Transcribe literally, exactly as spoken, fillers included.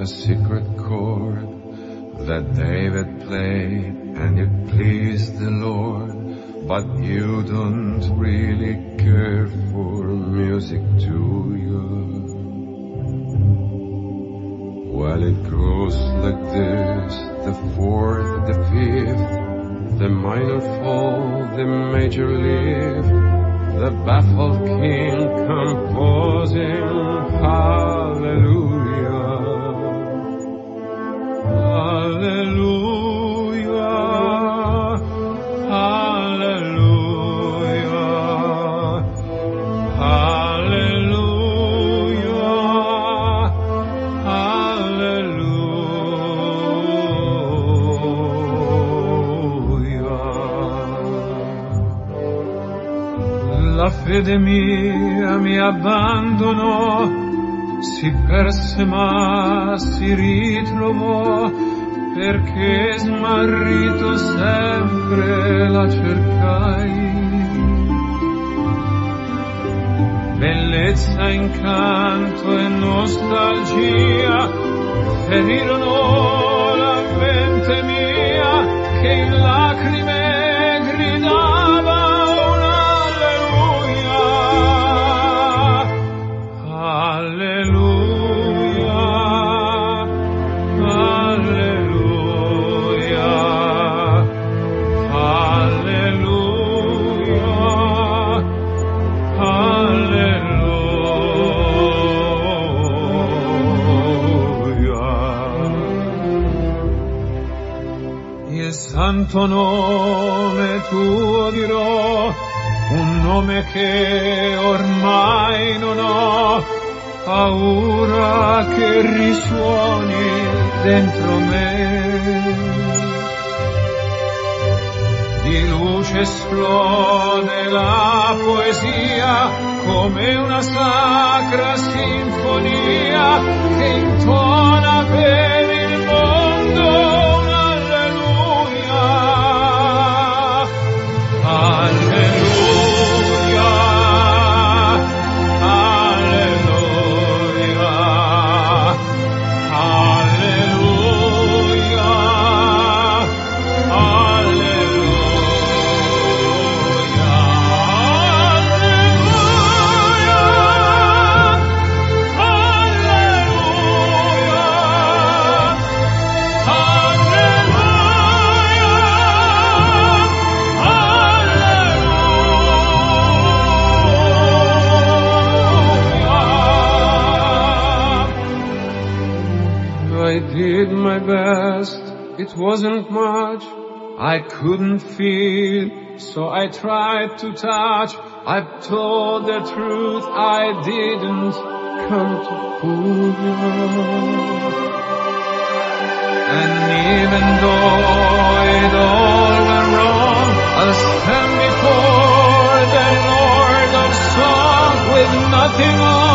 a secret chord that David played and it pleased the Lord. But you don't really care for music, do you? Well, it goes like this, the fourth, the fifth, the minor fall, the major lift, the baffled king composing hallelujah, hallelujah, hallelujah, hallelujah, hallelujah. La fede mia mi abbandonò, si perse ma si ritrovò, perché smarrito sempre la cercai. Bellezza, incanto e nostalgia ferirono la mente mia, che in lacrime gridava un alleluia, alleluia, alleluia, alleluia, alleluia. Il santo nome tuo dirò, un nome che ormai non ho, paura che risuoni dentro me. Di luce esplode la poesia come una sacra sinfonia che intona per il mondo un alleluia, alleluia, alleluia, alleluia, I did my best, it wasn't much, I couldn't feel, so I tried to touch. I've told the truth, I didn't come to fool you. And even though it all went wrong, I'll stand before the Lord of Song with nothing on.